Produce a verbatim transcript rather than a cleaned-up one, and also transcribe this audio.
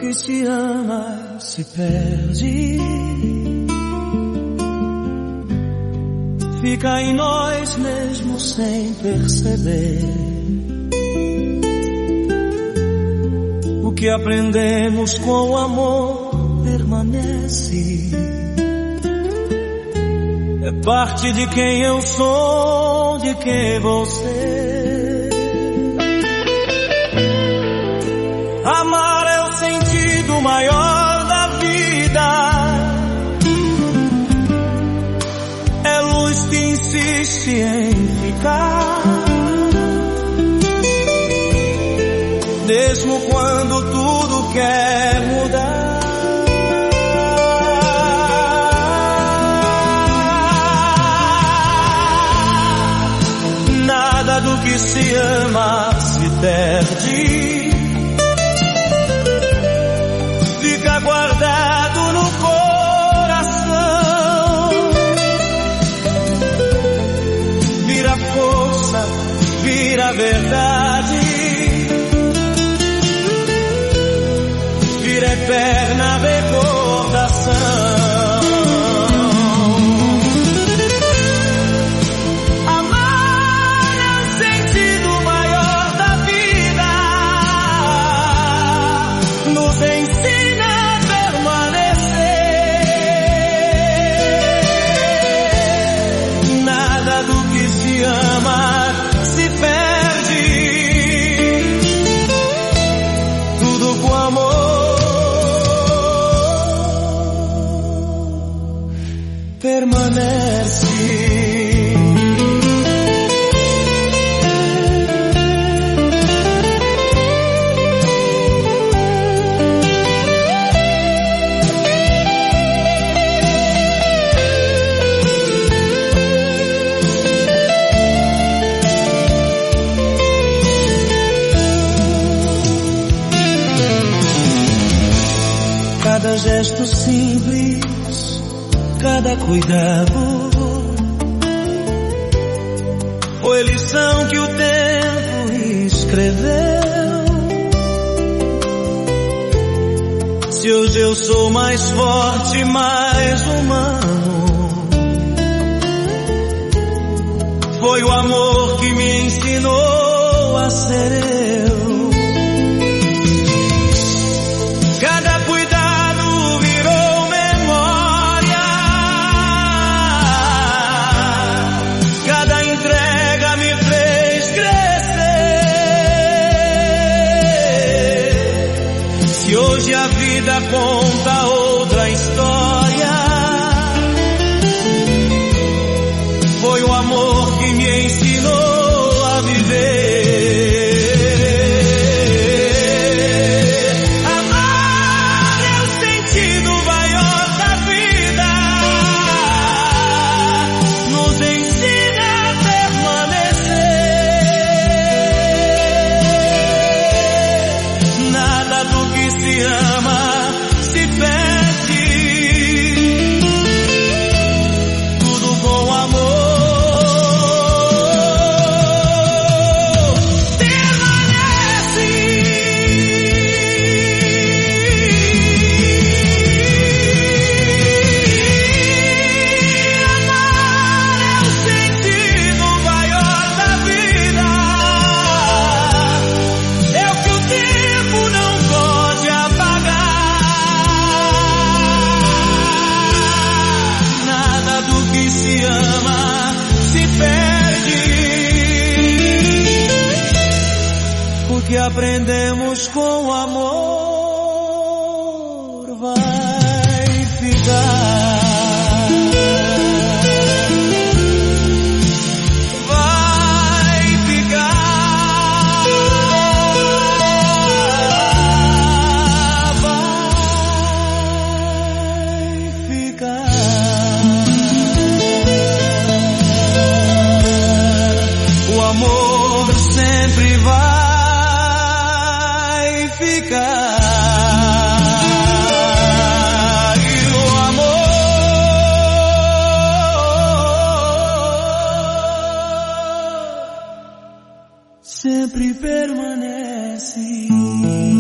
que se ama se perde. Fica em nós mesmo sem perceber. O que aprendemos com o amor permanece. É parte de quem eu sou, de quem vou ser. Amar é o sentido maior da vida. É luz que insiste em ficar, mesmo quando tudo quer mudar. Nada do que se ama se perde. Fica guardado no coração. Vira força, vira verdade. Vira eterna recordação. Cada gesto simples, cada cuidado, foi lição que o tempo escreveu. Se hoje eu sou mais forte, mais humano, foi o amor que me ensinou a ser eu. Cada cuidado virou memória, cada entrega me fez crescer. Se hoje a vida conta outra história, foi o amor que me ensinou a viver. Que aprendemos com o amor vai ficar, vai ficar, vai ficar. O amor sempre vai ficar, e o amor sempre permanece.